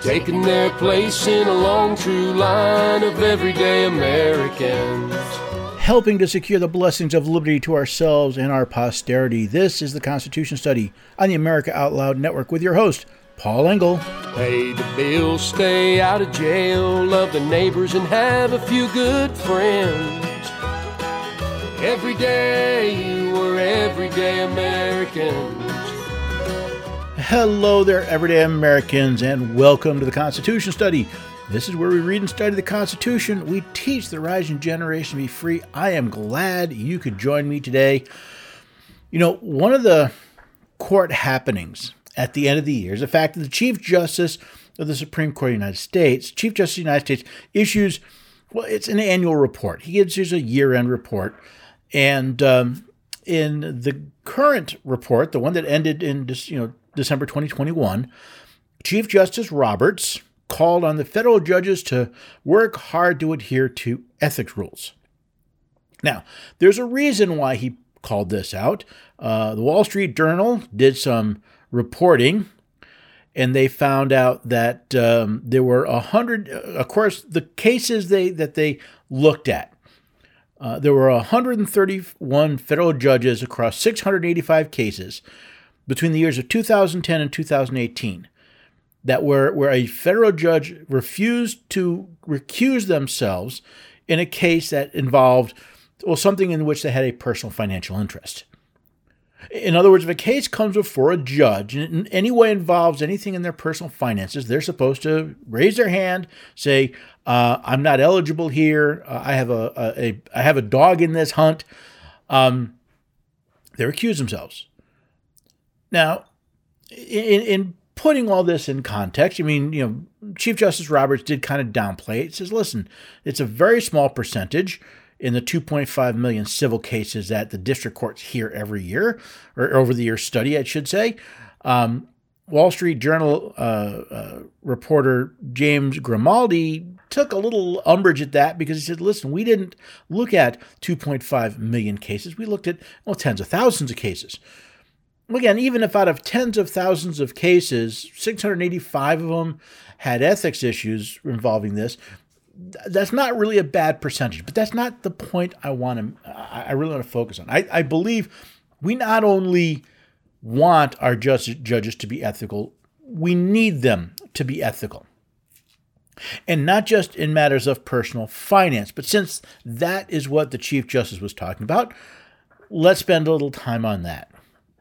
taking their place in a long, true line of everyday Americans. Helping to secure the blessings of liberty to ourselves and our posterity. This is the Constitution Study on the America Out Loud Network with your host, Paul Engel. Pay the bills, stay out of jail, love the neighbors, and have a few good friends. Every day, we're everyday Americans. Hello there, everyday Americans, and welcome to the Constitution Study. This is where we read and study the Constitution. We teach the rising generation to be free. I am glad you could join me today. You know, one of the court happenings at the end of the year is the fact that the Chief Justice of the Supreme Court of the United States, Chief Justice of the United States, issues, well, it's an annual report. He issues a year-end report. And in the current report, the one that ended in December 2021, Chief Justice Roberts called on the federal judges to work hard to adhere to ethics rules. Now, there's a reason why he called this out. The Wall Street Journal did some reporting, and they found out that there were 100, of course, the cases that they looked at. There were 131 federal judges across 685 cases between the years of 2010 and 2018 that where a federal judge refused to recuse themselves in a case that involved, well, something in which they had a personal financial interest. In other words, if a case comes before a judge and in any way involves anything in their personal finances, they're supposed to raise their hand, say, I'm not eligible here. I have a dog in this hunt. They recuse themselves. Now, in putting all this in context, Chief Justice Roberts did kind of downplay it. He says, listen, it's a very small percentage in the 2.5 million civil cases that the district courts hear every year, or over the year study, I should say. Wall Street Journal reporter James Grimaldi took a little umbrage at that because he said, listen, we didn't look at 2.5 million cases. We looked at, tens of thousands of cases. Again, even if out of tens of thousands of cases, 685 of them had ethics issues involving this, that's not really a bad percentage. But that's not the point I really want to focus on. I believe we not only want our judges to be ethical, we need them to be ethical. And not just in matters of personal finance. But since that is what the Chief Justice was talking about, let's spend a little time on that.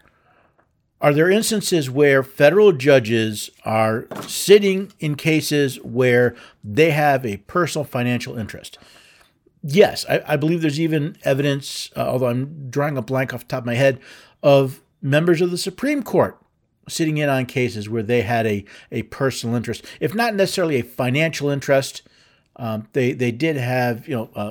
Are there instances where federal judges are sitting in cases where they have a personal financial interest? Yes, I believe there's even evidence, although I'm drawing a blank off the top of my head, of members of the Supreme Court sitting in on cases where they had a personal interest. If not necessarily a financial interest, they did have,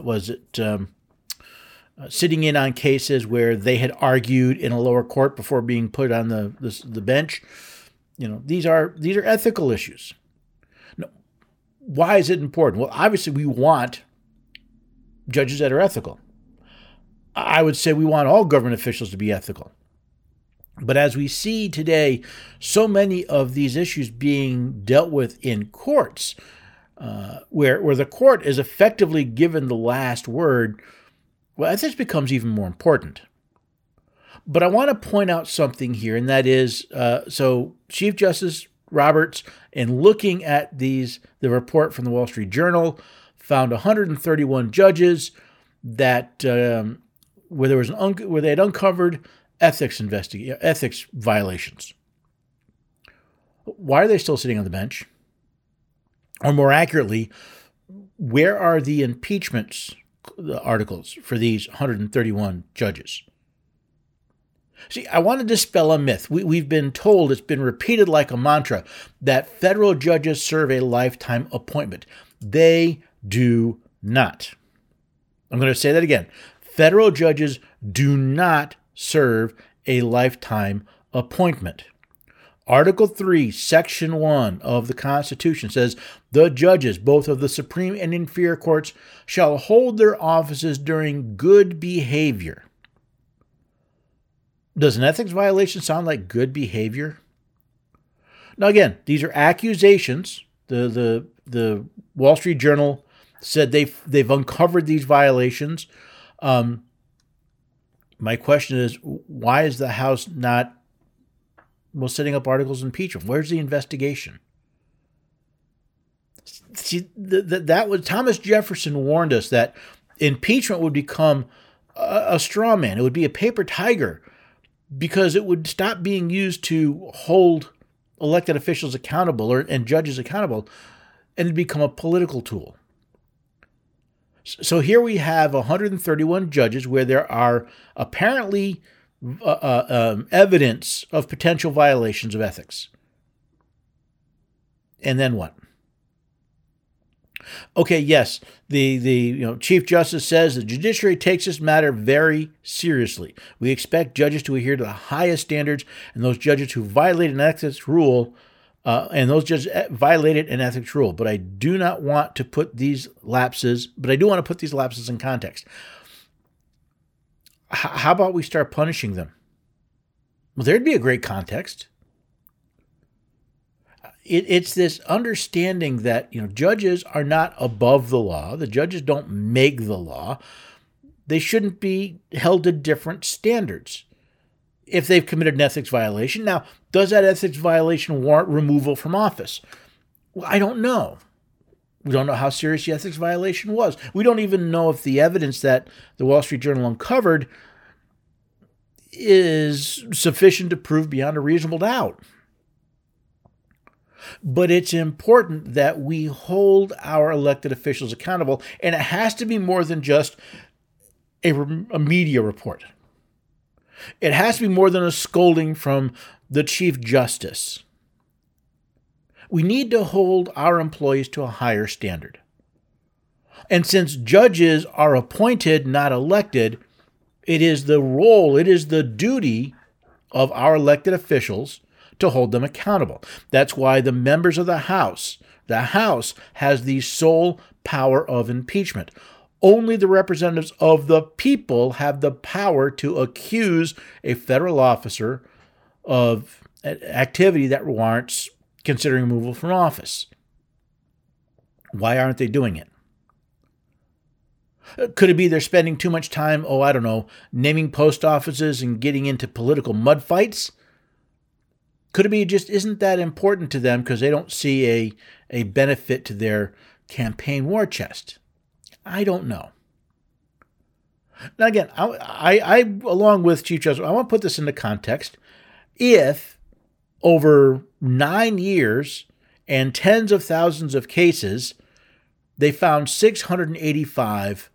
sitting in on cases where they had argued in a lower court before being put on the bench. These are ethical issues. Now, why is it important? Well, obviously we want judges that are ethical. I would say we want all government officials to be ethical. But as we see today, so many of these issues being dealt with in courts, where the court is effectively given the last word, well, ethics becomes even more important. But I want to point out something here, and that is, so Chief Justice Roberts, in looking at the report from the Wall Street Journal, found 131 judges that where they had uncovered ethics violations. Why are they still sitting on the bench? Or more accurately, where are the impeachments articles for these 131 judges? See, I want to dispel a myth. We've been told, it's been repeated like a mantra, that federal judges serve a lifetime appointment. They do not. I'm going to say that again. Federal judges do not serve a lifetime appointment. Article 3, Section 1 of the Constitution says, the judges, both of the Supreme and inferior courts, shall hold their offices during good behavior. Does an ethics violation sound like good behavior? Now again, these are accusations The Wall Street Journal said they've uncovered these violations. My question is, why is the House not setting up articles of impeachment? Where's the investigation? See, that was Thomas Jefferson warned us that impeachment would become a straw man. It would be a paper tiger because it would stop being used to hold elected officials accountable and judges accountable, and it'd become a political tool. So here we have 131 judges where there are apparently evidence of potential violations of ethics. And then what? Okay, yes, the Chief Justice says the judiciary takes this matter very seriously. We expect judges to adhere to the highest standards, and those judges who violate an ethics rule, violated an ethics rule. But I do not want to put these lapses. In context. How about we start punishing them? Well, there'd be a great context. It's this understanding that judges are not above the law. The judges don't make the law. They shouldn't be held to different standards if they've committed an ethics violation. Now, does that ethics violation warrant removal from office? Well, I don't know. We don't know how serious the ethics violation was. We don't even know if the evidence that the Wall Street Journal uncovered is sufficient to prove beyond a reasonable doubt. But it's important that we hold our elected officials accountable, and it has to be more than just a media report. It has to be more than a scolding from the Chief Justice. We need to hold our employees to a higher standard. And since judges are appointed, not elected, it is the duty of our elected officials to hold them accountable. That's why the members of the House has the sole power of impeachment. Only the representatives of the people have the power to accuse a federal officer of activity that warrants considering removal from office. Why aren't they doing it? Could it be they're spending too much time, naming post offices and getting into political mud fights? Could it be it just isn't that important to them because they don't see a benefit to their campaign war chest? I don't know. Now again, I along with Chief Justice, I want to put this into context. If over 9 years and tens of thousands of cases, they found 685,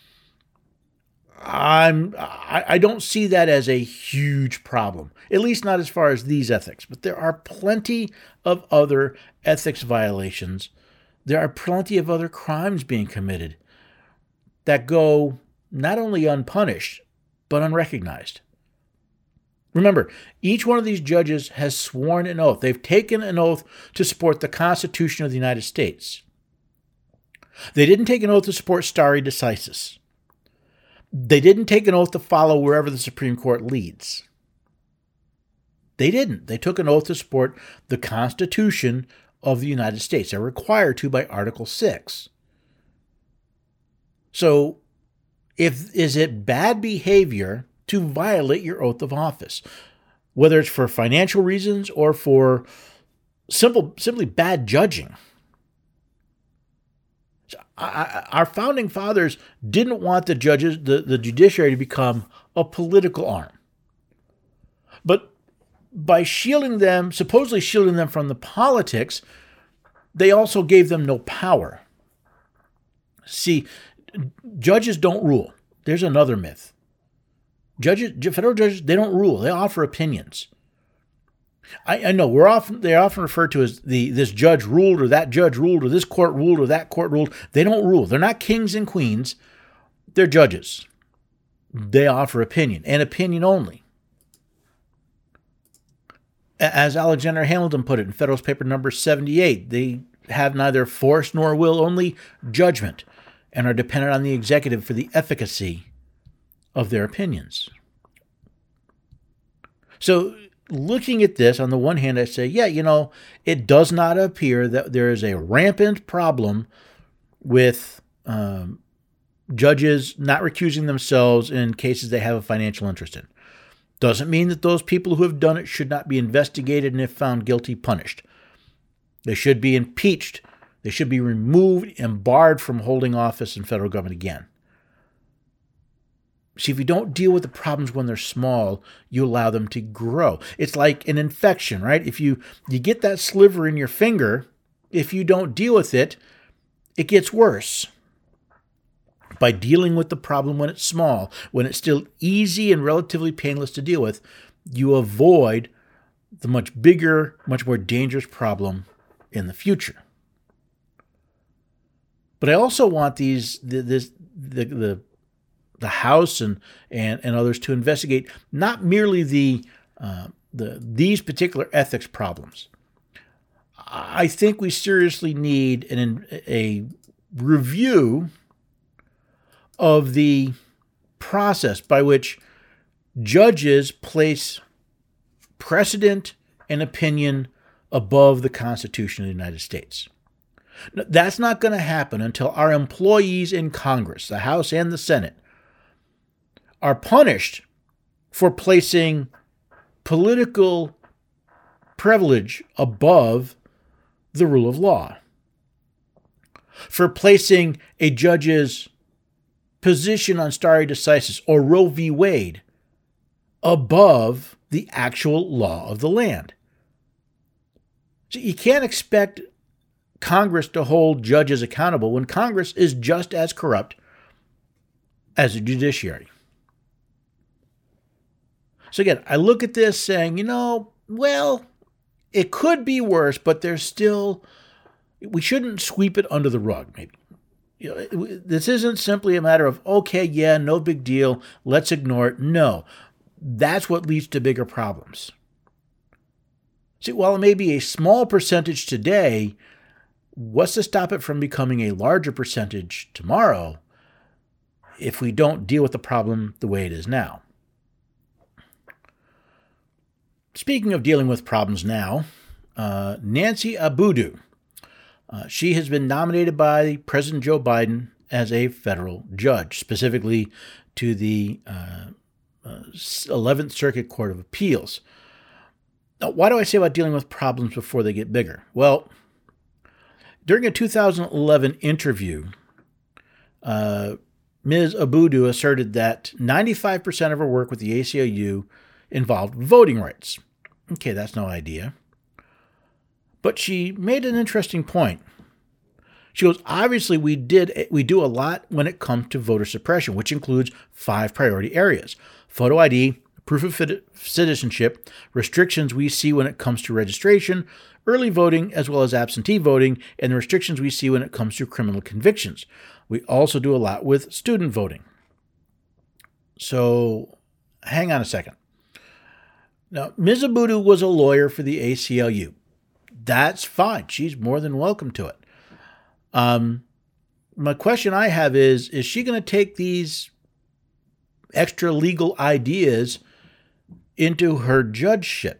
I don't see that as a huge problem, at least not as far as these ethics. But there are plenty of other ethics violations. There are plenty of other crimes being committed that go not only unpunished, but unrecognized. Remember, each one of these judges has sworn an oath. They've taken an oath to support the Constitution of the United States. They didn't take an oath to support stare decisis. They didn't take an oath to follow wherever the Supreme Court leads. They didn't. They took an oath to support the Constitution of the United States. They're required to by Article 6. So, is it bad behavior to violate your oath of office? Whether it's for financial reasons or for simply bad judging. Our founding fathers didn't want the judges, the judiciary, to become a political arm. But by supposedly shielding them from the politics, they also gave them no power. See, judges don't rule. There's another myth. Federal judges, they don't rule. They offer opinions. I know they're often referred to as this judge ruled or that judge ruled or this court ruled or that court ruled. They don't rule. They're not kings and queens. They're judges. They offer opinion and opinion only. As Alexander Hamilton put it in Federalist Paper number 78, they have neither force nor will, only judgment, and are dependent on the executive for the efficacy of their opinions. So looking at this, on the one hand, I say, yeah, it does not appear that there is a rampant problem with judges not recusing themselves in cases they have a financial interest in. Doesn't mean that those people who have done it should not be investigated and, if found guilty, punished. They should be impeached. They should be removed and barred from holding office in federal government again. See, if you don't deal with the problems when they're small, you allow them to grow. It's like an infection, right? If you get that sliver in your finger, if you don't deal with it, it gets worse. By dealing with the problem when it's small, when it's still easy and relatively painless to deal with, you avoid the much bigger, much more dangerous problem in the future. But I also want the House and others to investigate not merely these particular ethics problems. I think we seriously need a review of the process by which judges place precedent and opinion above the Constitution of the United States. Now, that's not going to happen until our employees in Congress, the House and the Senate, are punished for placing political privilege above the rule of law, for placing a judge's position on stare decisis or Roe v. Wade above the actual law of the land. So you can't expect Congress to hold judges accountable when Congress is just as corrupt as the judiciary. So again, I look at this saying, well, it could be worse, but we shouldn't sweep it under the rug, maybe. This isn't simply a matter of, okay, yeah, no big deal, let's ignore it. No, that's what leads to bigger problems. See, while it may be a small percentage today, what's to stop it from becoming a larger percentage tomorrow if we don't deal with the problem the way it is now? Speaking of dealing with problems now, Nancy Abudu, she has been nominated by President Joe Biden as a federal judge, specifically to the 11th Circuit Court of Appeals. Now, why do I say about dealing with problems before they get bigger? Well, during a 2011 interview, Ms. Abudu asserted that 95% of her work with the ACLU involved voting rights. Okay, that's no idea. But she made an interesting point. She goes, obviously we do a lot when it comes to voter suppression, which includes 5 priority areas: photo ID, proof of citizenship, restrictions we see when it comes to registration, early voting, as well as absentee voting, and the restrictions we see when it comes to criminal convictions. We also do a lot with student voting. So hang on a second. Now, Ms. Abudu was a lawyer for the ACLU. That's fine. She's more than welcome to it. My question I have is she going to take these extra legal ideas into her judgeship?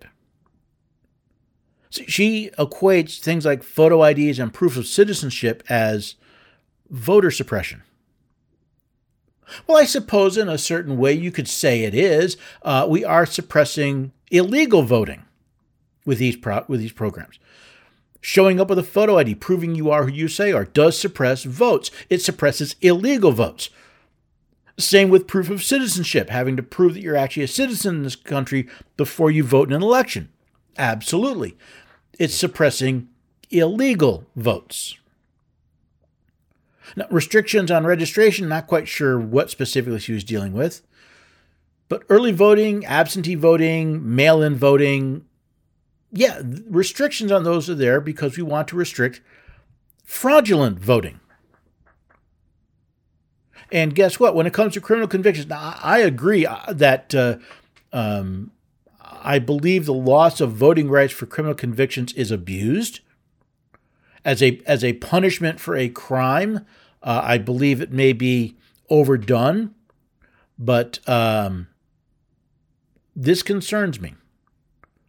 She equates things like photo IDs and proof of citizenship as voter suppression. Well, I suppose in a certain way you could say it is. We are suppressing illegal voting with these programs. Showing up with a photo ID, proving you are who you say are, does suppress votes. It suppresses illegal votes. Same with proof of citizenship, having to prove that you're actually a citizen in this country before you vote in an election. Absolutely. It's suppressing illegal votes. Now, restrictions on registration, not quite sure what specifically she was dealing with. But early voting, absentee voting, mail-in voting, yeah, restrictions on those are there because we want to restrict fraudulent voting. And guess what? When it comes to criminal convictions, now, I agree that I believe the loss of voting rights for criminal convictions is abused as a punishment for a crime. I believe it may be overdone, but this concerns me.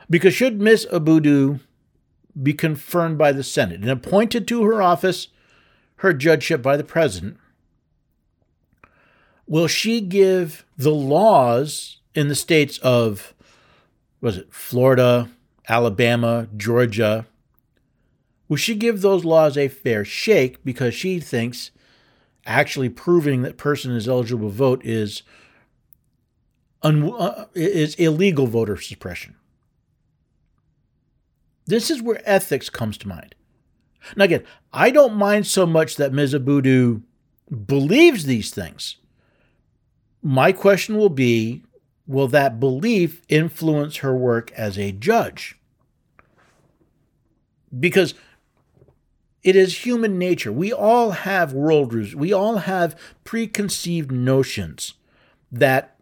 Because should Ms. Abudu be confirmed by the Senate and appointed to her office, her judgeship by the president, will she give the laws in the states of, Florida, Alabama, Georgia, will she give those laws a fair shake because she thinks actually proving that person is eligible to vote is illegal voter suppression? This is where ethics comes to mind. Now again, I don't mind so much that Ms. Abudu believes these things. My question will be, will that belief influence her work as a judge? Because it is human nature. We all have worldviews. We all have preconceived notions that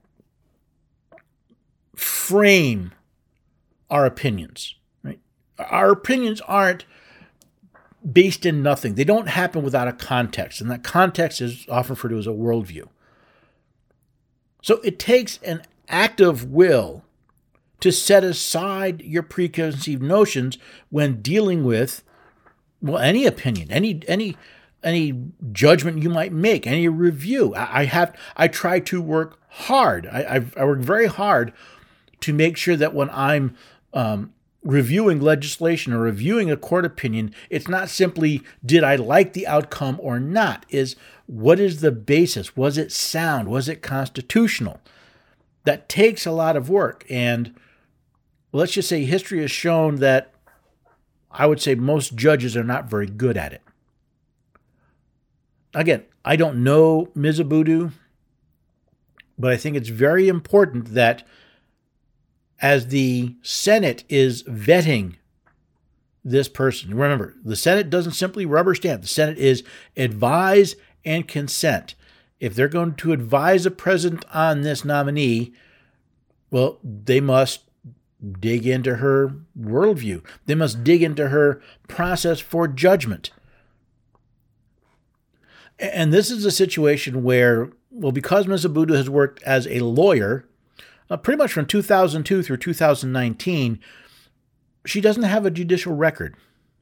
frame our opinions. Right? Our opinions aren't based in nothing. They don't happen without a context, and that context is often referred to as a worldview. So it takes an act of will to set aside your preconceived notions when dealing with, any opinion, any judgment you might make, any review. I try to work hard. I work very hard to make sure that when I'm reviewing legislation or reviewing a court opinion, it's not simply, did I like the outcome or not? What is the basis? Was it sound? Was it constitutional? That takes a lot of work. And let's just say history has shown that I would say most judges are not very good at it. Again, I don't know Ms. Abudu, but I think it's very important that as the Senate is vetting this person, remember, the Senate doesn't simply rubber stamp. The Senate is advise and consent. If they're going to advise the president on this nominee, well, they must dig into her worldview. They must dig into her process for judgment. And this is a situation where, because Ms. Abudu has worked as a lawyer pretty much from 2002 through 2019, she doesn't have a judicial record.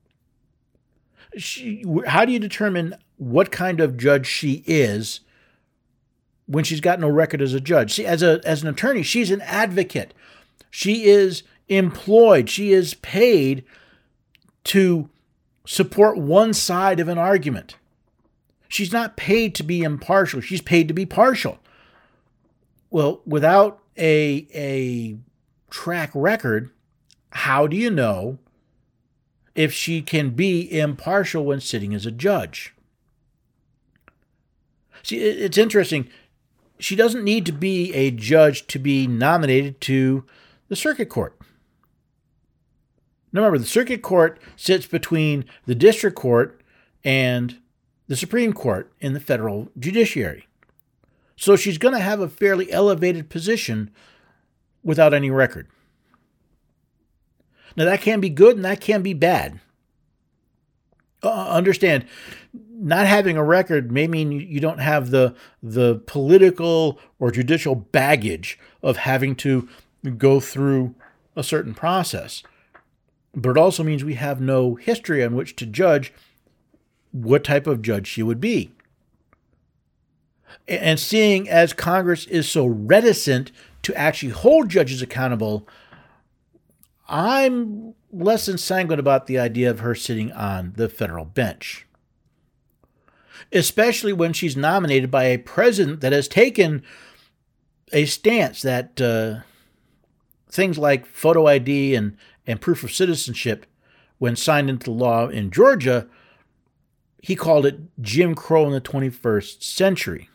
How do you determine what kind of judge she is when she's got no record as a judge? See, as an attorney, she's an advocate. She is employed. She is paid to support one side of an argument. She's not paid to be impartial. She's paid to be partial. Well, without a track record, how do you know if she can be impartial when sitting as a judge? See, it's interesting. She doesn't need to be a judge to be nominated to the circuit court. Now remember, the circuit court sits between the district court and the Supreme Court in the federal judiciary. So she's going to have a fairly elevated position without any record. Now that can be good and that can be bad. Understand, not having a record may mean you don't have the political or judicial baggage of having to go through a certain process. But it also means we have no history on which to judge what type of judge she would be. And seeing as Congress is so reticent to actually hold judges accountable, I'm less than sanguine about the idea of her sitting on the federal bench. Especially when she's nominated by a president that has taken a stance that things like photo ID and proof of citizenship, when signed into law in Georgia, he called it Jim Crow in the 21st century.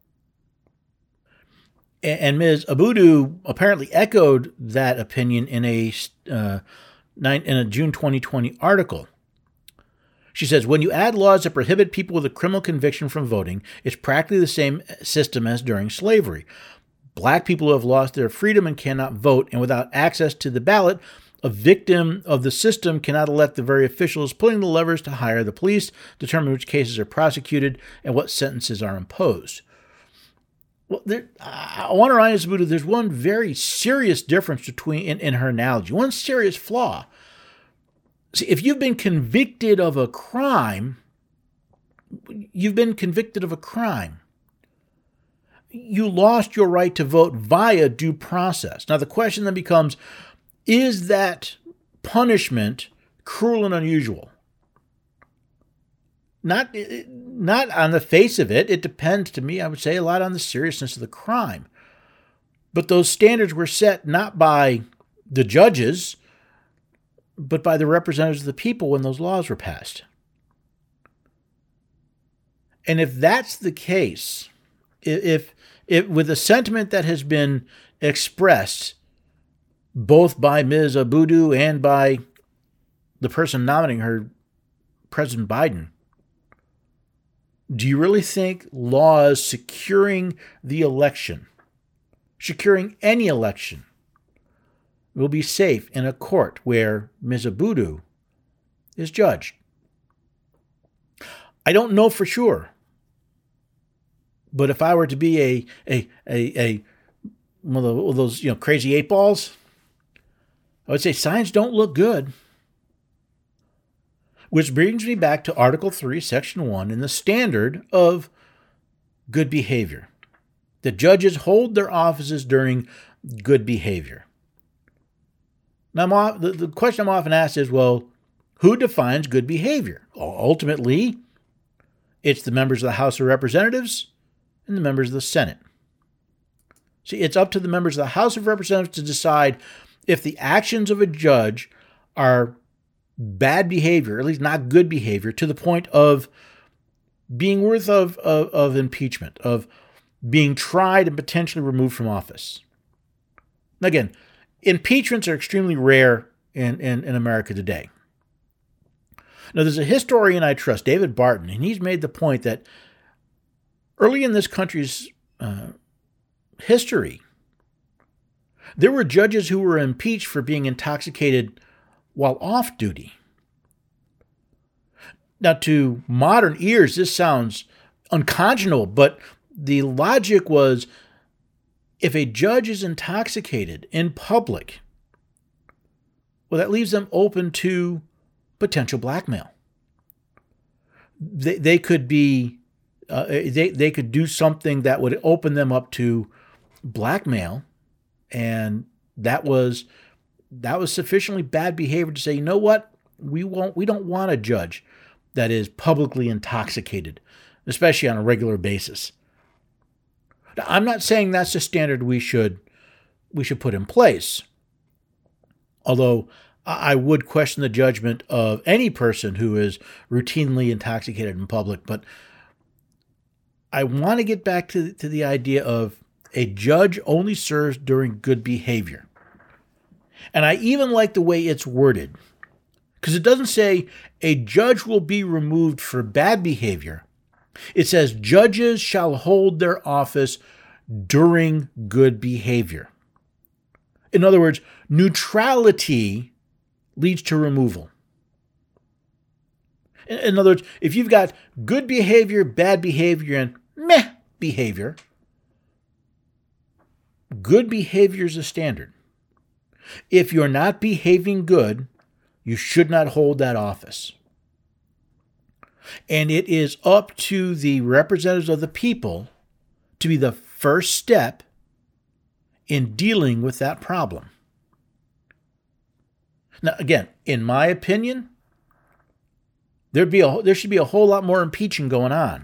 And Ms. Abudu apparently echoed that opinion in a June 2020 article. She says, when you add laws that prohibit people with a criminal conviction from voting, it's practically the same system as during slavery. Black people who have lost their freedom and cannot vote, and without access to the ballot, a victim of the system cannot elect the very officials pulling the levers to hire the police, determine which cases are prosecuted, and what sentences are imposed. Well, I want to remind us, Buddha, there's one very serious difference between in her analogy, one serious flaw. See, if you've been convicted of a crime, you've been convicted of a crime. You lost your right to vote via due process. Now, the question then becomes, is that punishment cruel and unusual? Not on the face of it. It depends, to me, I would say, a lot on the seriousness of the crime. But those standards were set not by the judges, but by the representatives of the people when those laws were passed. And if that's the case, if with a sentiment that has been expressed both by Ms. Abudu and by the person nominating her, President Biden, do you really think laws securing the election, securing any election, will be safe in a court where Ms. Abudu is judged? I don't know for sure. But if I were to be one of those crazy 8 balls, I would say signs don't look good. Which brings me back to Article 3, Section 1, and the standard of good behavior. The judges hold their offices during good behavior. Now, the question I'm often asked is, well, who defines good behavior? Ultimately, it's the members of the House of Representatives and the members of the Senate. See, it's up to the members of the House of Representatives to decide if the actions of a judge are bad behavior, or at least not good behavior, to the point of being worth of impeachment, of being tried and potentially removed from office. Again, impeachments are extremely rare in America today. Now, there's a historian I trust, David Barton, and he's made the point that early in this country's history, there were judges who were impeached for being intoxicated while off duty. Now, to modern ears, this sounds unconscionable, but the logic was, if a judge is intoxicated in public, well, that leaves them open to potential blackmail. They could be, they could do something that would open them up to blackmail, and that was sufficiently bad behavior to say, you know what, we don't want a judge that is publicly intoxicated, especially on a regular basis. Now, I'm not saying that's the standard we should put in place, although I would question the judgment of any person who is routinely intoxicated in public. But I want to get back to the idea of a judge only serves during good behavior. And I even like the way it's worded, because it doesn't say a judge will be removed for bad behavior. It says judges shall hold their office during good behavior. In other words, neutrality leads to removal. In other words, if you've got good behavior, bad behavior, and meh behavior, good behavior is a standard. If you're not behaving good, you should not hold that office. And it is up to the representatives of the people to be the first step in dealing with that problem. Now, again, in my opinion, there should be a whole lot more impeaching going on.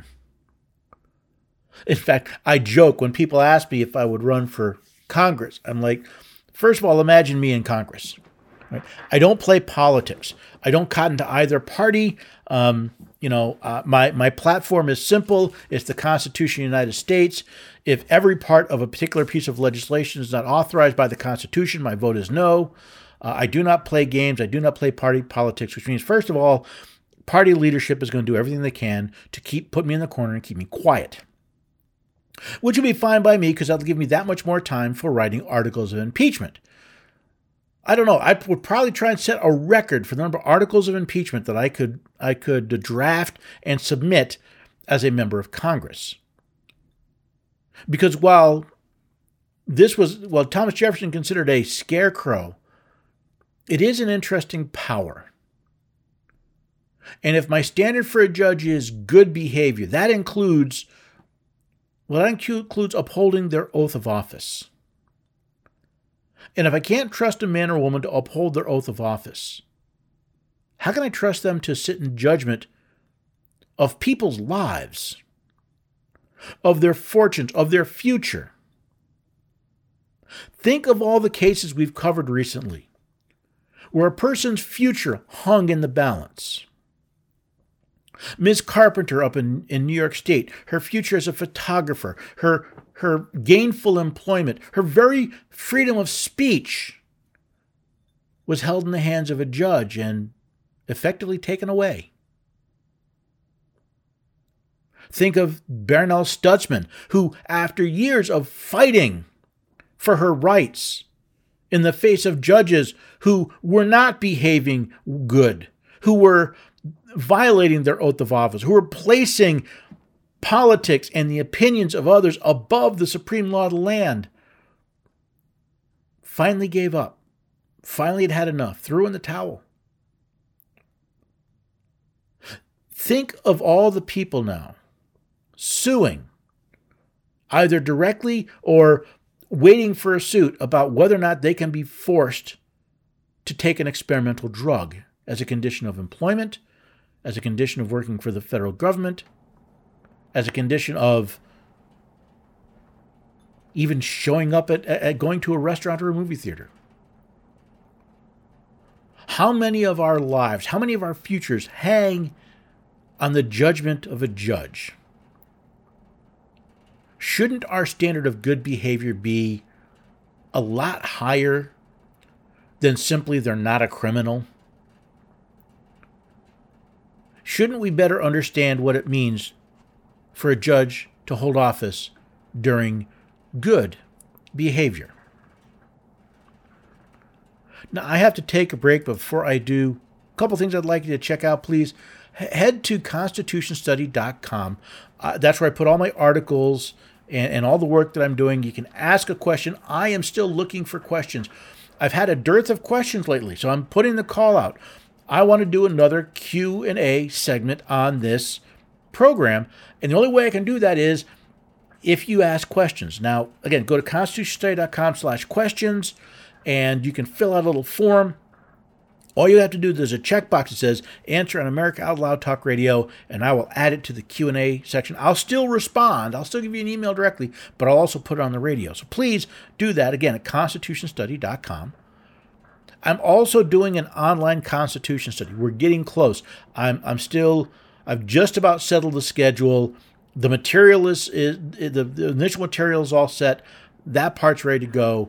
In fact, I joke when people ask me if I would run for Congress. I'm like, first of all, imagine me in Congress. Right? I don't play politics. I don't cotton to either party. My platform is simple. It's the Constitution of the United States. If every part of a particular piece of legislation is not authorized by the Constitution, my vote is no. I do not play games. I do not play party politics, which means, first of all, party leadership is going to do everything they can to put me in the corner and keep me quiet. Which will be fine by me, because that'll give me that much more time for writing articles of impeachment. I don't know. I would probably try and set a record for the number of articles of impeachment that I could draft and submit as a member of Congress. Because while Thomas Jefferson considered a scarecrow, it is an interesting power. And if my standard for a judge is good behavior, that includes upholding their oath of office. And if I can't trust a man or woman to uphold their oath of office, how can I trust them to sit in judgment of people's lives, of their fortunes, of their future? Think of all the cases we've covered recently where a person's future hung in the balance. Ms. Carpenter up in New York State, her future as a photographer, her gainful employment, her very freedom of speech was held in the hands of a judge and effectively taken away. Think of Bernal Stutzman, who, after years of fighting for her rights in the face of judges who were not behaving good, who were violating their oath of office, who were placing politics and the opinions of others above the supreme law of the land, finally gave up. Finally had had enough, threw in the towel. Think of all the people now suing, either directly or waiting for a suit about whether or not they can be forced to take an experimental drug as a condition of employment, as a condition of working for the federal government, as a condition of even showing up at going to a restaurant or a movie theater. How many of our lives, how many of our futures hang on the judgment of a judge? Shouldn't our standard of good behavior be a lot higher than simply they're not a criminal? Shouldn't we better understand what it means for a judge to hold office during good behavior? Now, I have to take a break, but before I do, a couple things I'd like you to check out, please. Head to constitutionstudy.com. That's where I put all my articles and all the work that I'm doing. You can ask a question. I am still looking for questions. I've had a dearth of questions lately, so I'm putting the call out. I want to do another Q&A segment on this program, and the only way I can do that is if you ask questions. Now, again, go to constitutionstudy.com/questions, and you can fill out a little form. All you have to do, there's a checkbox that says answer on America Out Loud Talk Radio, and I will add it to the Q&A section. I'll still respond. I'll still give you an email directly, but I'll also put it on the radio. So please do that, again, at constitutionstudy.com. I'm also doing an online Constitution study. We're getting close. I've just about settled the schedule. The material the initial material is all set. That part's ready to go.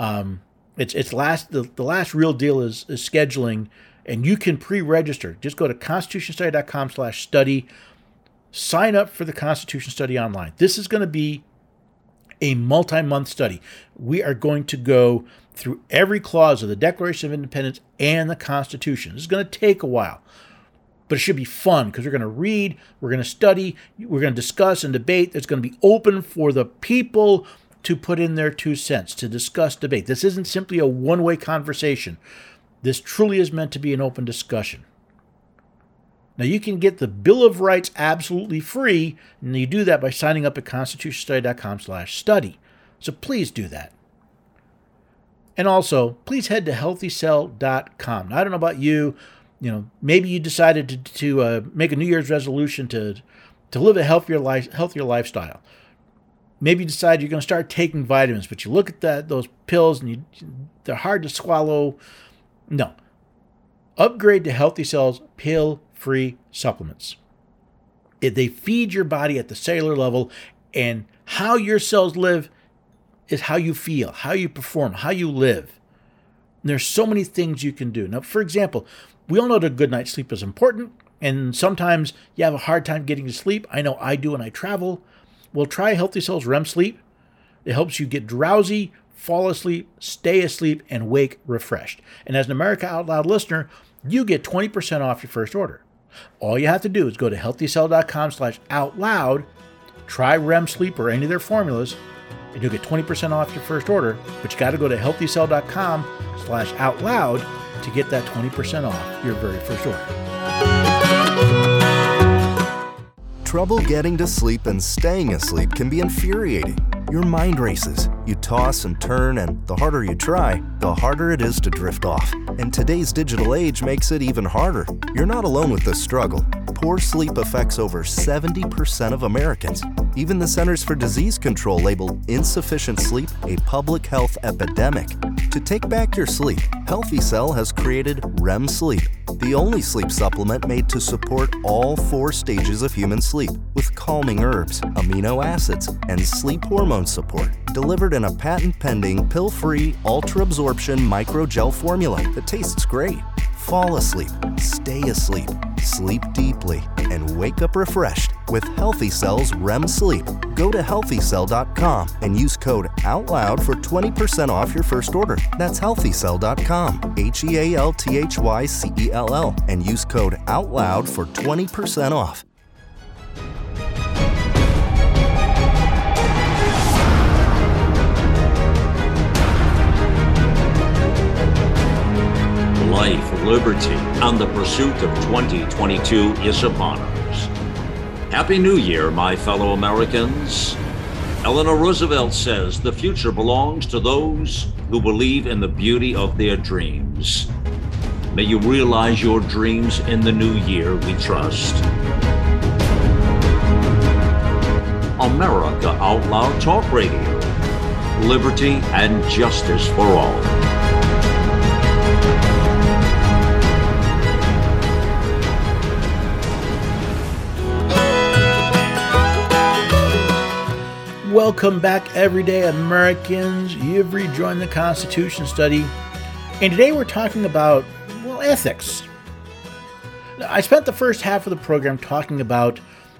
The last real deal is scheduling, and you can pre-register. Just go to constitutionstudy.com/study. Sign up for the Constitution Study online. This is going to be a multi-month study. We are going to go through every clause of the Declaration of Independence and the Constitution. This is going to take a while, but it should be fun because we're going to read, we're going to study, we're going to discuss and debate. It's going to be open for the people to put in their 2 cents, to discuss, debate. This isn't simply a one-way conversation. This truly is meant to be an open discussion. Now, you can get the Bill of Rights absolutely free, and you do that by signing up at constitutionstudy.com/study. So please do that. And also, please head to healthycell.com. Now, I don't know about you, maybe you decided to make a New Year's resolution to live a healthier lifestyle. Maybe you decide you're going to start taking vitamins, but you look at those pills and they're hard to swallow. No. Upgrade to Healthy Cells pill-free supplements. They feed your body at the cellular level, and how your cells live is how you feel, how you perform, how you live. And there's so many things you can do. Now, for example, we all know that a good night's sleep is important, and sometimes you have a hard time getting to sleep. I know I do when I travel. Well, try Healthy Cells REM sleep. It helps you get drowsy, fall asleep, stay asleep, and wake refreshed. And as an America Out Loud listener, you get 20% off your first order. All you have to do is go to healthycell.com/outloud, Try REM sleep or any of their formulas, and you'll get 20% off your first order, but you got to go to healthycell.com/outloud to get that 20% off your very first order. Trouble getting to sleep and staying asleep can be infuriating. Your mind races. You toss and turn, and the harder you try, the harder it is to drift off. And today's digital age makes it even harder. You're not alone with this struggle. Poor sleep affects over 70% of Americans. Even the Centers for Disease Control labeled insufficient sleep a public health epidemic. To take back your sleep, Healthy Cell has created REM Sleep, the only sleep supplement made to support all 4 stages of human sleep, with calming herbs, amino acids, and sleep hormone support, delivered in a patent-pending, pill-free, ultra-absorption microgel formula that tastes great. Fall asleep, stay asleep, sleep deeply, and wake up refreshed with Healthy Cell's REM Sleep. Go to healthycell.com and use code OUTLOUD for 20% off your first order. That's healthycell.com, HEALTHYCELL, and use code OUTLOUD for 20% off. Life, liberty, and the pursuit of 2022 is upon us. Happy New Year, my fellow Americans. Eleanor Roosevelt says the future belongs to those who believe in the beauty of their dreams. May you realize your dreams in the new year, we trust. America Out Loud Talk Radio. Liberty and justice for all. Welcome back, everyday Americans. You've rejoined the Constitution Study, and today we're talking about, ethics. Now, I spent the first half of the program talking about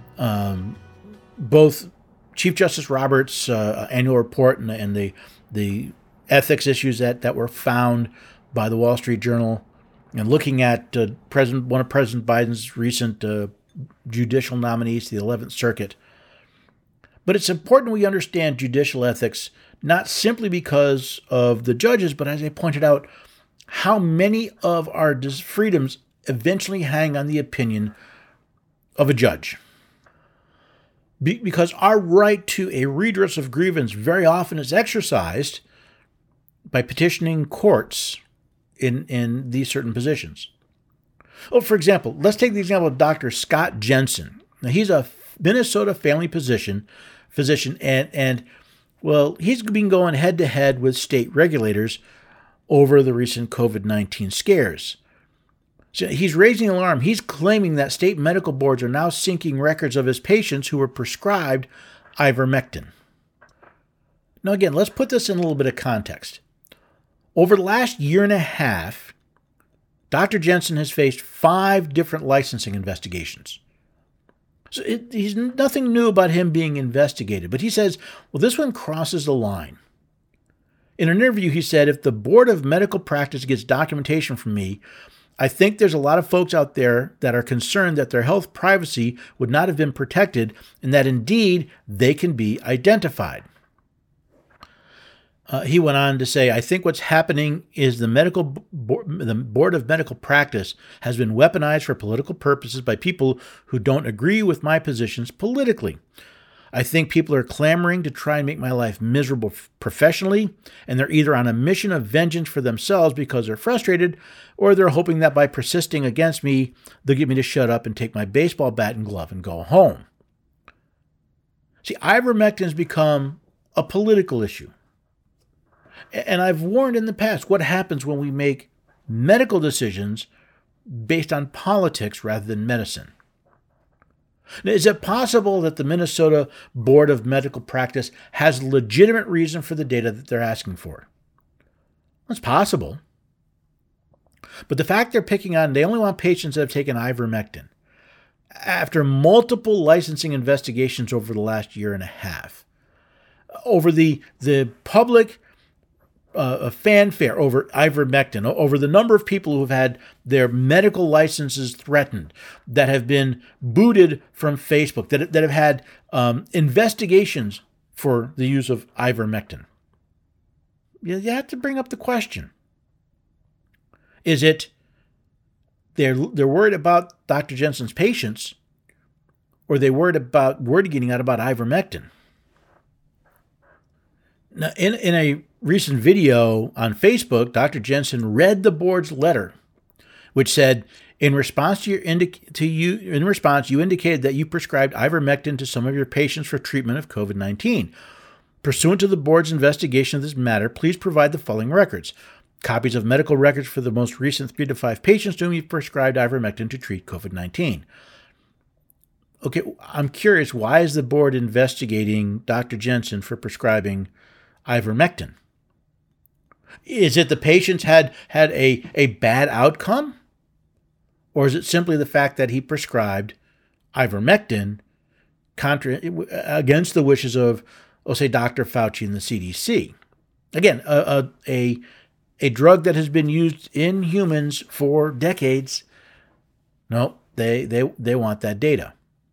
both Chief Justice Roberts' annual report and the ethics issues that were found by the Wall Street Journal, and looking at one of President Biden's recent judicial nominees to the 11th Circuit. But it's important we understand judicial ethics, not simply because of the judges, but as I pointed out, how many of our freedoms eventually hang on the opinion of a judge. Because our right to a redress of grievance very often is exercised by petitioning courts in these certain positions. Oh, for example, let's take the example of Dr. Scott Jensen. Now, he's a Minnesota family physician, and he's been going head-to-head with state regulators over the recent COVID-19 scares. So he's raising alarm. He's claiming that state medical boards are now syncing records of his patients who were prescribed ivermectin. Now again, let's put this in a little bit of context. Over the last year and a half, Dr. Jensen has faced 5 different licensing investigations. So he's nothing new about him being investigated, but he says, this one crosses the line. In an interview, he said, if the Board of Medical Practice gets documentation from me, I think there's a lot of folks out there that are concerned that their health privacy would not have been protected and that indeed they can be identified. He went on to say, I think what's happening is the Board of Medical Practice has been weaponized for political purposes by people who don't agree with my positions politically. I think people are clamoring to try and make my life miserable professionally, and they're either on a mission of vengeance for themselves because they're frustrated, or they're hoping that by persisting against me, they'll get me to shut up and take my baseball bat and glove and go home. See, ivermectin has become a political issue. And I've warned in the past what happens when we make medical decisions based on politics rather than medicine. Now, is it possible that the Minnesota Board of Medical Practice has legitimate reason for the data that they're asking for? It's possible. But the fact they're picking on, they only want patients that have taken ivermectin. After multiple licensing investigations over the last year and a half, over the public a fanfare over ivermectin, over the number of people who have had their medical licenses threatened, that have been booted from Facebook, that have had investigations for the use of ivermectin. You have to bring up the question. Is it they're worried about Dr. Jensen's patients, or they worried about word getting out about ivermectin? Now, in a recent video on Facebook, Dr. Jensen read the board's letter, which said, in response, you indicated that you prescribed ivermectin to some of your patients for treatment of COVID-19. Pursuant to the board's investigation of this matter, please provide the following records: copies of medical records for the most recent 3 to 5 patients to whom you've prescribed ivermectin to treat COVID-19. Okay, I'm curious, why is the board investigating Dr. Jensen for prescribing ivermectin? Is it the patients had a bad outcome? Or is it simply the fact that he prescribed ivermectin against the wishes of, say, Dr. Fauci and the CDC? Again, a drug that has been used in humans for decades. No, they want that data.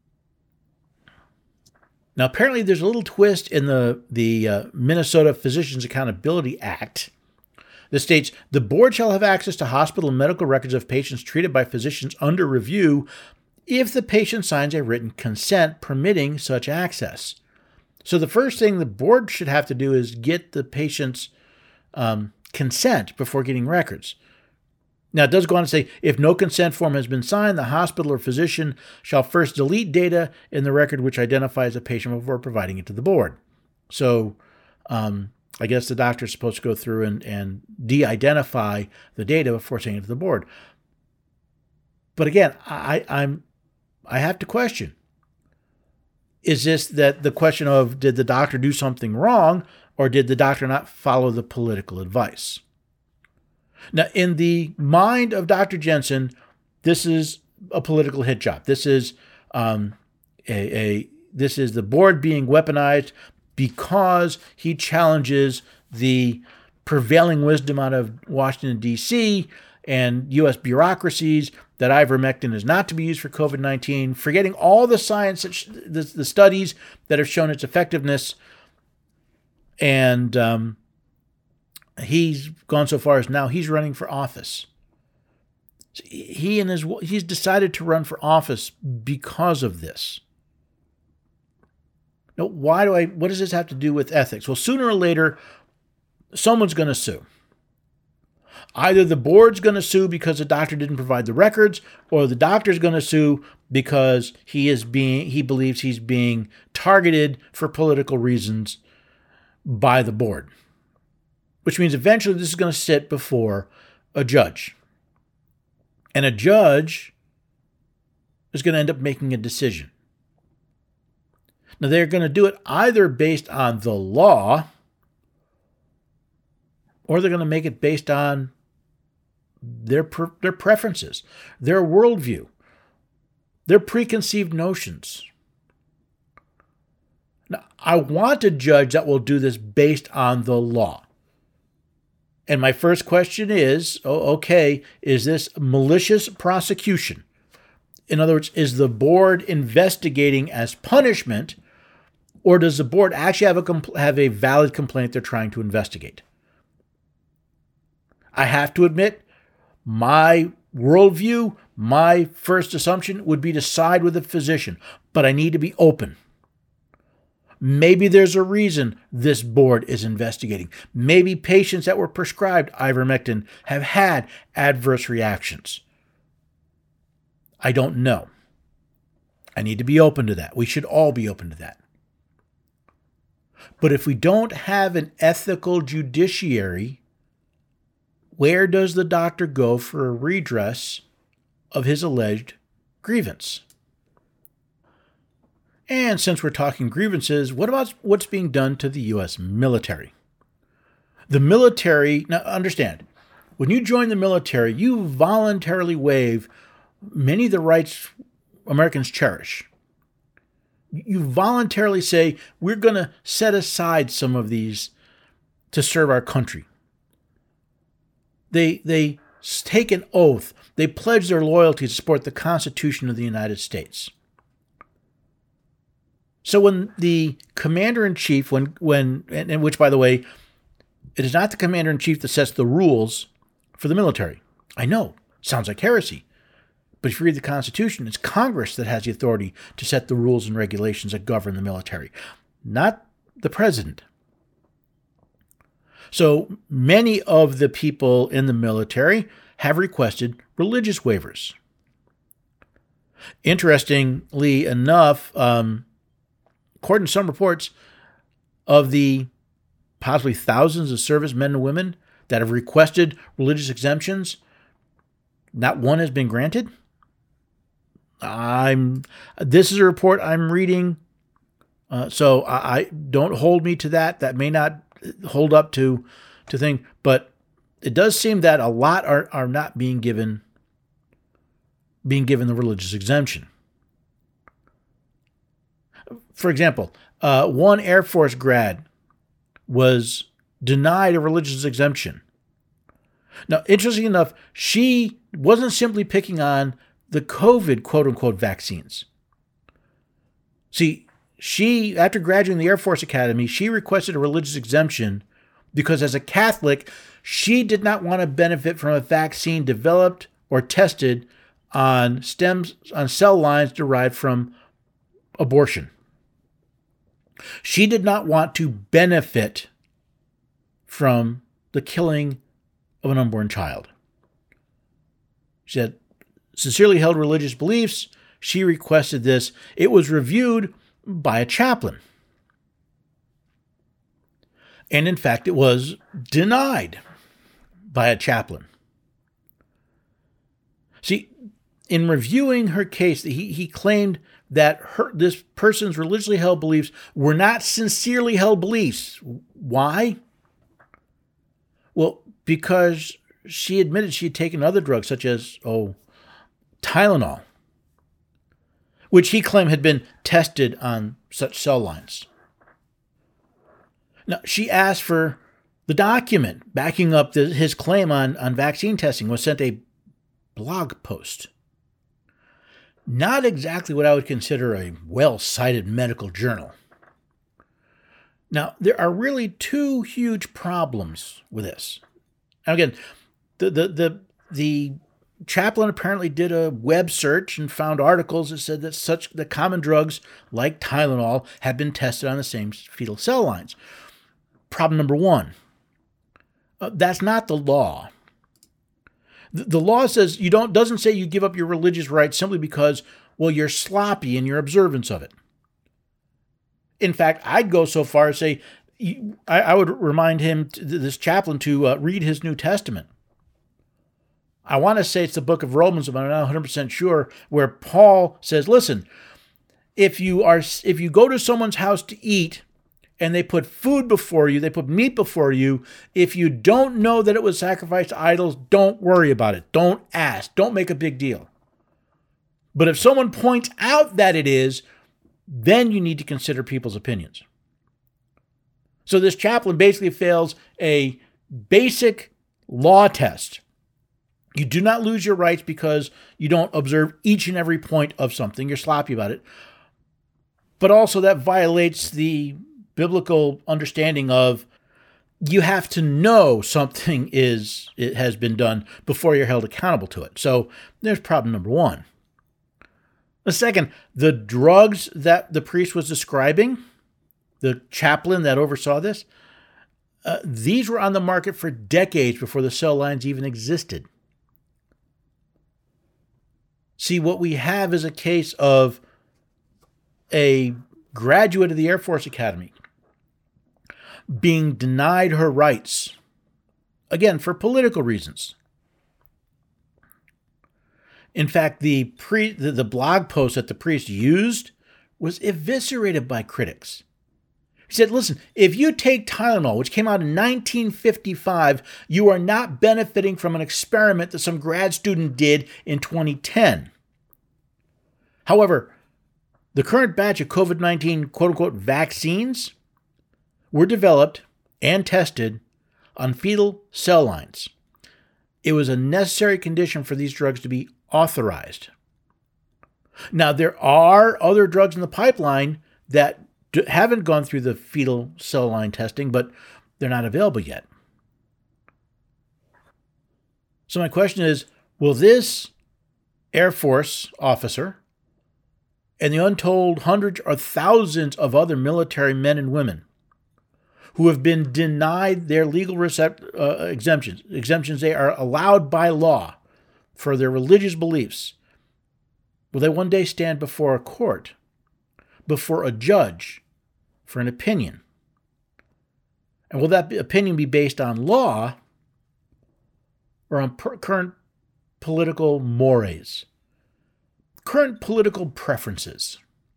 Now, apparently there's a little twist in the Minnesota Physicians Accountability Act that states the board shall have access to hospital and medical records of patients treated by physicians under review if the patient signs a written consent permitting such access. So the first thing the board should have to do is get the patient's consent before getting records. Now, it does go on to say, if no consent form has been signed, the hospital or physician shall first delete data in the record which identifies a patient before providing it to the board. So I guess the doctor is supposed to go through and de-identify the data before sending it to the board. But again, I have to question, is this that the question of, did the doctor do something wrong, or did the doctor not follow the political advice? Now, in the mind of Dr. Jensen, this is a political hit job. This is this is the board being weaponized because he challenges the prevailing wisdom out of Washington, D.C. and U.S. bureaucracies that ivermectin is not to be used for COVID-19, forgetting all the science, the studies that have shown its effectiveness. And he's gone so far as now he's running for office. He's decided to run for office because of this. Now, what does this have to do with ethics? Well, sooner or later, someone's going to sue. Either the board's going to sue because the doctor didn't provide the records, or the doctor's going to sue because he believes he's being targeted for political reasons by the board. Which means eventually this is going to sit before a judge. And a judge is going to end up making a decision. Now, they're going to do it either based on the law, or they're going to make it based on their preferences, their worldview, their preconceived notions. Now, I want a judge that will do this based on the law. And my first question is, is this malicious prosecution? In other words, is the board investigating as punishment, or does the board actually have a valid complaint they're trying to investigate? I have to admit, my worldview, my first assumption would be to side with the physician, but I need to be open. Maybe there's a reason this board is investigating. Maybe patients that were prescribed ivermectin have had adverse reactions. I don't know. I need to be open to that. We should all be open to that. But if we don't have an ethical judiciary, where does the doctor go for a redress of his alleged grievance? And since we're talking grievances, what about what's being done to the U.S. military? The military, now understand, when you join the military, you voluntarily waive many of the rights Americans cherish. You voluntarily say, we're going to set aside some of these to serve our country. They take an oath. They pledge their loyalty to support the Constitution of the United States. So when the commander-in-chief, and which, by the way, it is not the commander-in-chief that sets the rules for the military. I know, sounds like heresy. But if you read the Constitution, it's Congress that has the authority to set the rules and regulations that govern the military, not the president. So many of the people in the military have requested religious waivers. Interestingly enough, according to some reports, of the possibly thousands of servicemen and women that have requested religious exemptions, not one has been granted. This is a report I'm reading, so I don't hold me to that. That may not hold up to thing, but it does seem that a lot are not being given the religious exemption. For example, one Air Force grad was denied a religious exemption. Now, interesting enough, she wasn't simply picking on the COVID quote-unquote vaccines. See, she, after graduating the Air Force Academy, she requested a religious exemption because as a Catholic, she did not want to benefit from a vaccine developed or tested on cell lines derived from abortion. She did not want to benefit from the killing of an unborn child. She had sincerely held religious beliefs. She requested this. It was reviewed by a chaplain. And in fact, it was denied by a chaplain. See, in reviewing her case, he claimed that this person's religiously held beliefs were not sincerely held beliefs. Why? Well, because she admitted she had taken other drugs such as, Tylenol, which he claimed had been tested on such cell lines. Now, she asked for the document backing up his claim on vaccine testing, was sent a blog post. Not exactly what I would consider a well-cited medical journal. Now, there are really two huge problems with this. Now, again, the chaplain apparently did a web search and found articles that said that the common drugs like Tylenol had been tested on the same fetal cell lines. Problem number one, that's not the law. The law says doesn't say you give up your religious rights simply because, you're sloppy in your observance of it. In fact, I'd go so far as say, I would remind this chaplain to read his New Testament. I want to say it's the book of Romans, but I'm not 100% sure, where Paul says, listen, if you go to someone's house to eat and they put food before you, they put meat before you, if you don't know that it was sacrificed to idols, don't worry about it. Don't ask. Don't make a big deal. But if someone points out that it is, then you need to consider people's opinions. So this chaplain basically fails a basic law test. You do not lose your rights because you don't observe each and every point of something. You're sloppy about it. But also that violates the biblical understanding of you have to know something it has been done before you're held accountable to it. So there's problem number one. The second, the drugs that the priest was describing, the chaplain that oversaw this, these were on the market for decades before the cell lines even existed. See, what we have is a case of a graduate of the Air Force Academy being denied her rights, again, for political reasons. In fact, the blog post that the priest used was eviscerated by critics. He said, listen, if you take Tylenol, which came out in 1955, you are not benefiting from an experiment that some grad student did in 2010. However, the current batch of COVID-19 quote-unquote vaccines were developed and tested on fetal cell lines. It was a necessary condition for these drugs to be authorized. Now, there are other drugs in the pipeline that haven't gone through the fetal cell line testing, but they're not available yet. So my question is, will this Air Force officer and the untold hundreds or thousands of other military men and women who have been denied their legal exemptions they are allowed by law for their religious beliefs, will they one day stand before a court, before a judge, for an opinion? And will that opinion be based on law or on current political mores, current political preferences?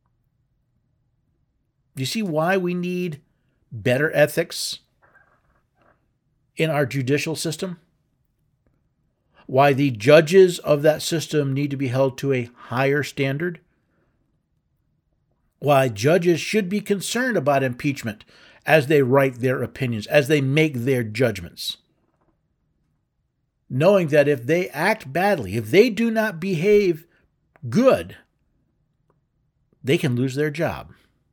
Do you see why we need better ethics in our judicial system? Why the judges of that system need to be held to a higher standard? Why judges should be concerned about impeachment as they write their opinions, as they make their judgments, knowing that if they act badly, if they do not behave good, they can lose their job.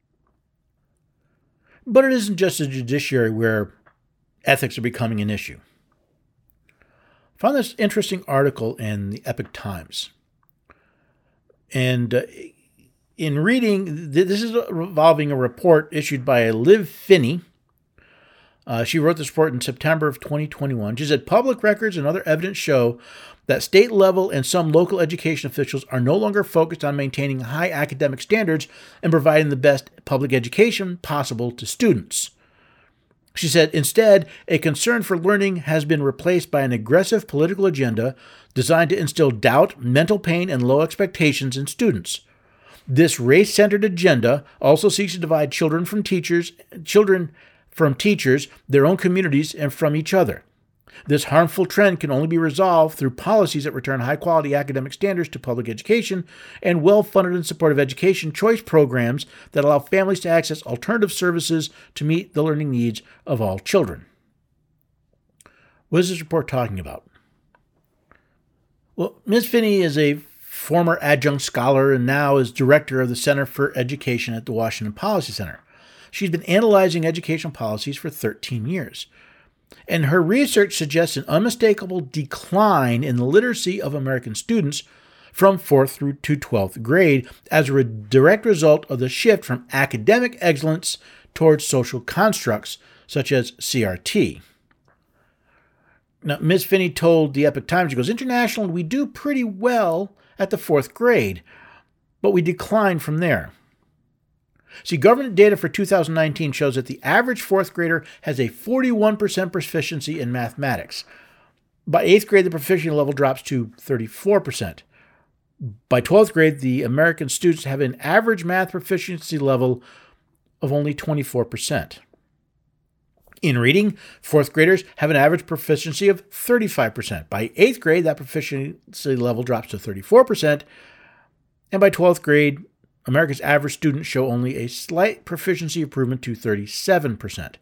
But it isn't just the judiciary where ethics are becoming an issue. I found this interesting article in the Epoch Times. And in reading, this is involving a report issued by Liv Finney. She wrote this report in September of 2021. She said, public records and other evidence show that state level and some local education officials are no longer focused on maintaining high academic standards and providing the best public education possible to students. She said, instead, a concern for learning has been replaced by an aggressive political agenda designed to instill doubt, mental pain, and low expectations in students. This race-centered agenda also seeks to divide children from teachers, their own communities, and from each other. This harmful trend can only be resolved through policies that return high-quality academic standards to public education and well-funded and supportive education choice programs that allow families to access alternative services to meet the learning needs of all children. What is this report talking about? Well, Ms. Finney is a former adjunct scholar and now is director of the Center for Education at the Washington Policy Center. She's been analyzing educational policies for 13 years. And her research suggests an unmistakable decline in the literacy of American students from 4th through to 12th grade as a direct result of the shift from academic excellence towards social constructs such as CRT. Now, Ms. Finney told the Epoch Times, she goes, internationally, we do pretty well at the 4th grade, but we decline from there. See, government data for 2019 shows that the average 4th grader has a 41% proficiency in mathematics. By 8th grade, the proficiency level drops to 34%. By 12th grade, the American students have an average math proficiency level of only 24%. In reading, 4th graders have an average proficiency of 35%. By 8th grade, that proficiency level drops to 34%. And by 12th grade, America's average students show only a slight proficiency improvement to 37%.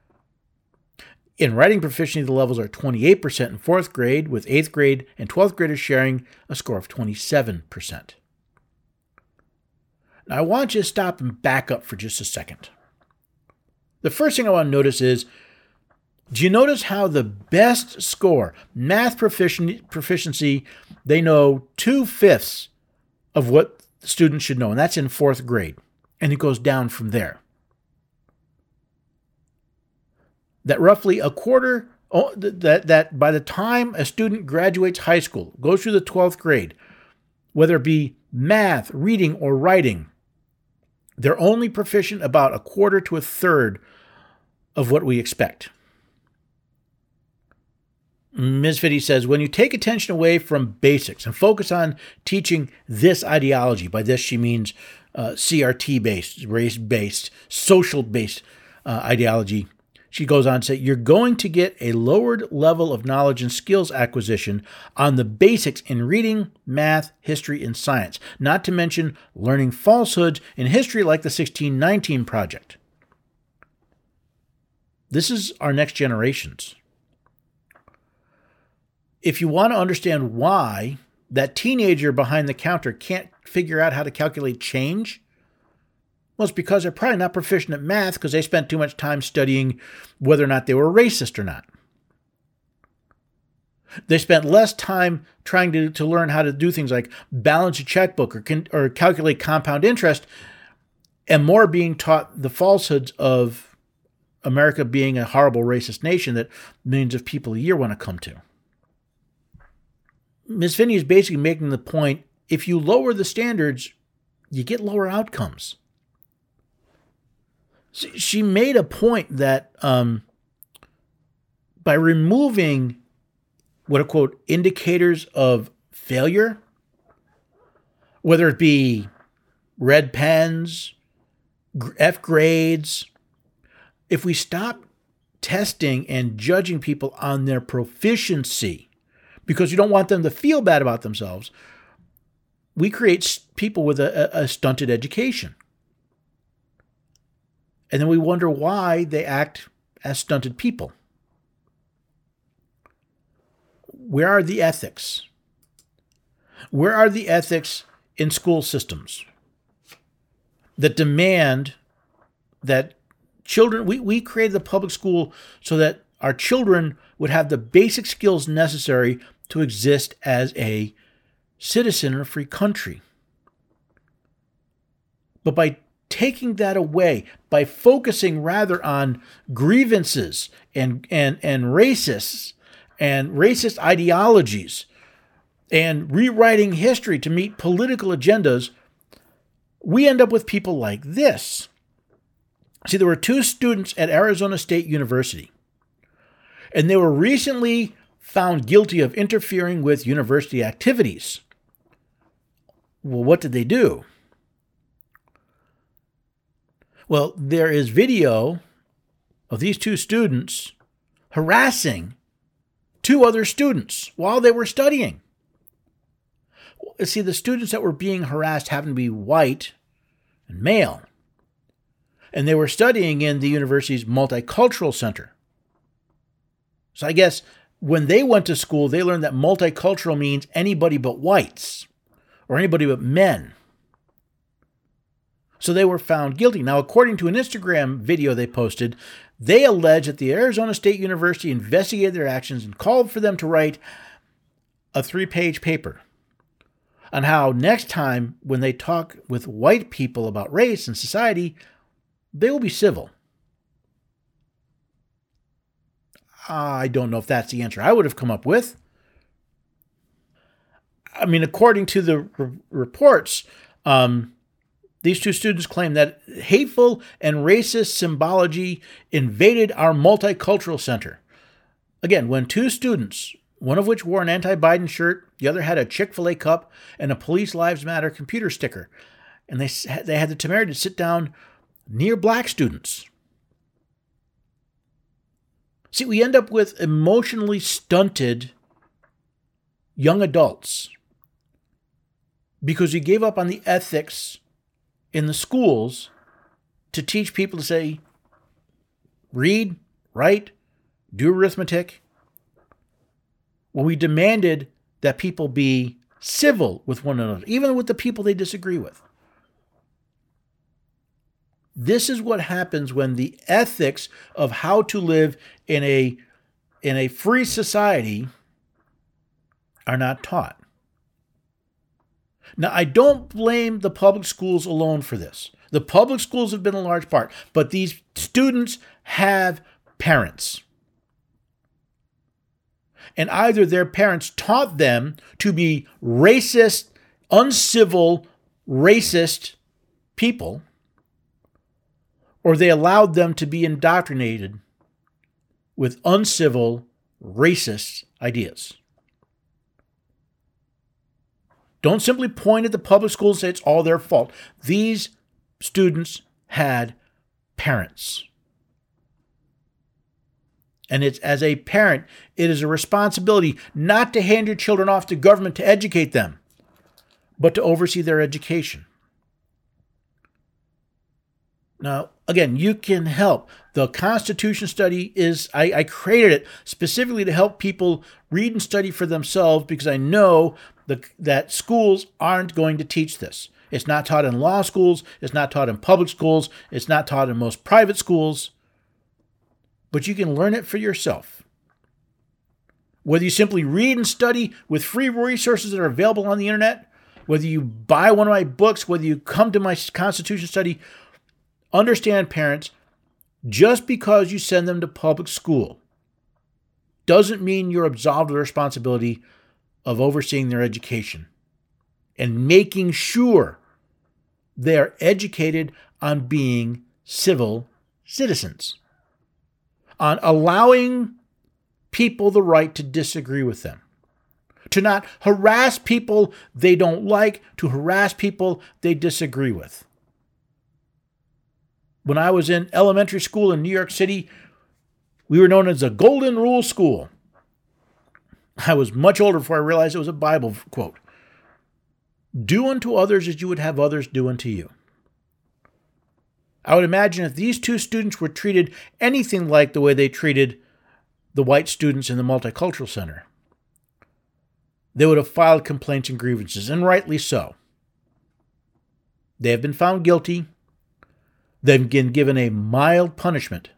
In writing proficiency, the levels are 28% in 4th grade, with 8th grade and 12th graders sharing a score of 27%. Now, I want you to stop and back up for just a second. The first thing I want to notice is, do you notice how the best score, math proficiency, they know 2/5 of what students should know, and that's in 4th grade, and it goes down from there. That roughly a quarter, that by the time a student graduates high school, goes through the 12th grade, whether it be math, reading, or writing, they're only proficient about a quarter to a third of what we expect. Ms. Finney says, when you take attention away from basics and focus on teaching this ideology, by this she means CRT-based, race-based, social-based ideology, she goes on to say, you're going to get a lowered level of knowledge and skills acquisition on the basics in reading, math, history, and science, not to mention learning falsehoods in history like the 1619 Project. This is our next generations. if you want to understand why that teenager behind the counter can't figure out how to calculate change, well, it's because they're probably not proficient at math because they spent too much time studying whether or not they were racist or not. They spent less time trying to learn how to do things like balance a checkbook or calculate compound interest, and more being taught the falsehoods of America being a horrible racist nation that millions of people a year want to come to. Ms. Finney is basically making the point, if you lower the standards, you get lower outcomes. She made a point that by removing what are, quote, indicators of failure, whether it be red pens, F grades, if we stop testing and judging people on their proficiency, because you don't want them to feel bad about themselves, we create people with a stunted education. And then we wonder why they act as stunted people. Where are the ethics? Where are the ethics in school systems that demand that children, we created the public school so that our children would have the basic skills necessary to exist as a citizen in a free country. But by taking that away, by focusing rather on grievances and racists and racist ideologies and rewriting history to meet political agendas, we end up with people like this. See, there were 2 students at Arizona State University, and they were recently found guilty of interfering with university activities. Well, what did they do? Well, there is video of these 2 students harassing 2 other students while they were studying. See, the students that were being harassed happened to be white and male, and they were studying in the university's multicultural center. So I guess when they went to school, they learned that multicultural means anybody but whites or anybody but men. So they were found guilty. Now, according to an Instagram video they posted, they allege that the Arizona State University investigated their actions and called for them to write a 3-page paper on how next time when they talk with white people about race and society, they will be civil. I don't know if that's the answer I would have come up with. I mean, according to the reports, these 2 students claim that hateful and racist symbology invaded our multicultural center. Again, when 2 students, one of which wore an anti-Biden shirt, the other had a Chick-fil-A cup and a Police Lives Matter computer sticker, and they had the temerity to sit down near black students. See, we end up with emotionally stunted young adults because we gave up on the ethics in the schools to teach people to say, read, write, do arithmetic. When we demanded that people be civil with one another, even with the people they disagree with. This is what happens when the ethics of how to live in a free society are not taught. Now, I don't blame the public schools alone for this. The public schools have been a large part, but these students have parents. And either their parents taught them to be racist, uncivil, racist people, or they allowed them to be indoctrinated with uncivil, racist ideas. Don't simply point at the public schools and say it's all their fault. These students had parents. And it's as a parent, it is a responsibility not to hand your children off to government to educate them, but to oversee their education. Now, again, you can help. The Constitution Study I created it specifically to help people read and study for themselves because I know that schools aren't going to teach this. It's not taught in law schools. It's not taught in public schools. It's not taught in most private schools. But you can learn it for yourself. Whether you simply read and study with free resources that are available on the internet, whether you buy one of my books, whether you come to my Constitution Study, understand, parents, just because you send them to public school doesn't mean you're absolved of the responsibility of overseeing their education and making sure they are educated on being civil citizens, on allowing people the right to disagree with them, to not harass people they don't like, to harass people they disagree with. When I was in elementary school in New York City, we were known as the Golden Rule School. I was much older before I realized it was a Bible quote. Do unto others as you would have others do unto you. I would imagine if these two students were treated anything like the way they treated the white students in the Multicultural Center, they would have filed complaints and grievances, and rightly so. They have been found guilty. They've been given a mild punishment.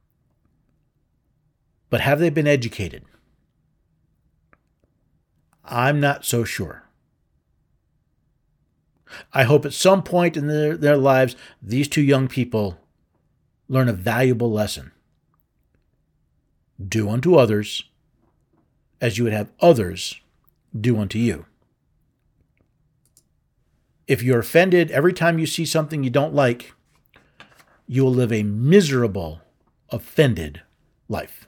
But have they been educated? I'm not so sure. I hope at some point in their lives, these two young people learn a valuable lesson. Do unto others as you would have others do unto you. If you're offended every time you see something you don't like, you will live a miserable, offended life.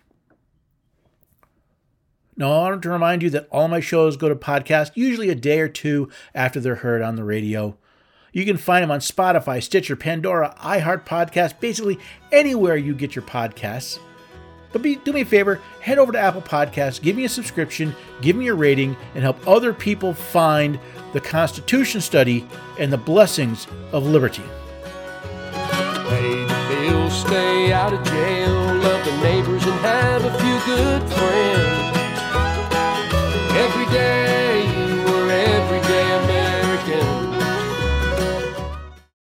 Now, I wanted to remind you that all my shows go to podcast usually a day or two after they're heard on the radio. You can find them on Spotify, Stitcher, Pandora, iHeart Podcast, basically anywhere you get your podcasts. But do me a favor, head over to Apple Podcasts, give me a subscription, give me a rating, and help other people find the Constitution Study and the blessings of liberty. Pay the bills, stay out of jail, love the neighbors, and have a few good friends.